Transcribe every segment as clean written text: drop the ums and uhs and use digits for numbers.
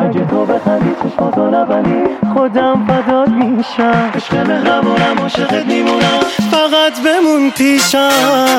اگه تو بخندی چشماتو نبندی خودم فدات میشم. عشق مهربونم عاشقت میمونم فقط بمون پیشم.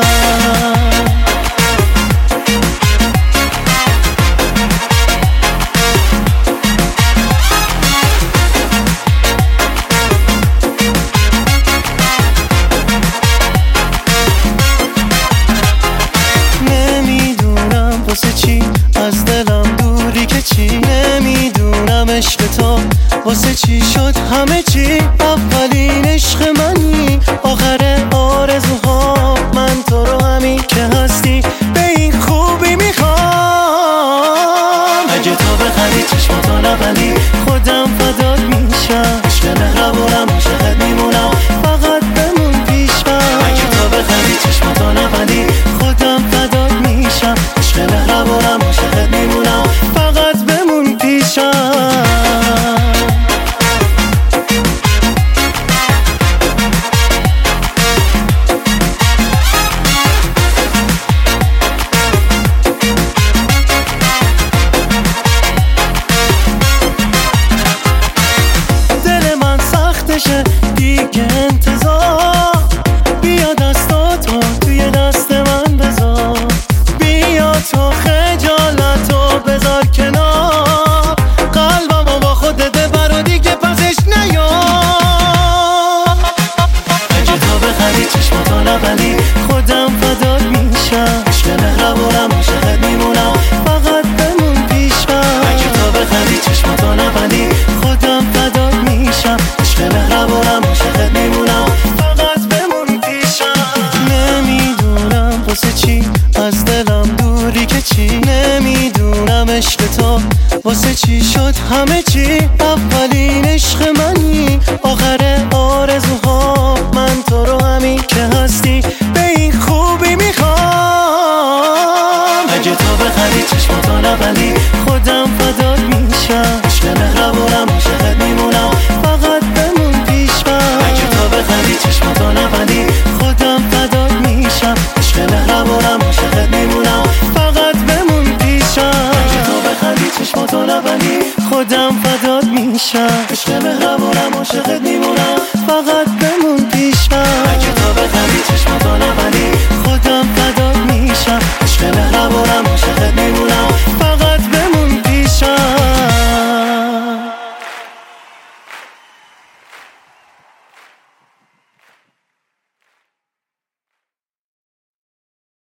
واسه چی از دلم دوری که چی؟ نمیدونم عشق تو واسه چی شد همه چی. اولین عشق منی آخر آرزوها من تو رو همین که هستی به این خوبی میخوام. اگه تو بخندی چشماتو نبندی خودم فدات میشم. عشق مهربونم عاشقت میمونم فقط بمون پیشم. اگه تو بخندی چشماتو نبندی خودم فدات میشم. عشق مهربونم عاشقت میمونم فقط بمون پیشم. دل من سختشه دیگه انتظار، بیا دستاتو توی دست من بذار. بیا تو خجالتو بذار کنار، قلبمو با خودت ببر و دیگه پسش نیار. اگه تو بخندی چشماتو نبندی خودم فدات میشم. عشق مهربونم عاشقت میمونم فقط بمون پیشم. اگه تو بخندی چشماتو نبندی خودم فدات میشم. عشق مهربونم عاشقت میمونم فقط بمون پیشم. نمیدونم واسه چی از دلم دوری که چی؟ نمیدونم عشق تو واسه چی شد همه چی. اولین عشق منی آخر آرزوها من تو رو همین که هستی به این خوبی میخوام. اگه تو بخندی چشماتو نبندی